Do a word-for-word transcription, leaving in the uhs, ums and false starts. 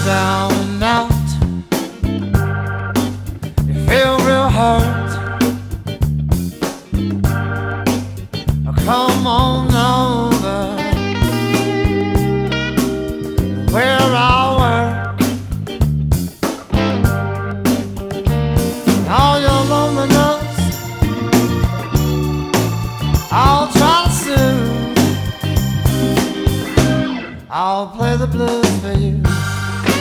down and out, you feel real hurt. Come on over where I work. All your loneliness I'll try to soothe. I'll play the blues.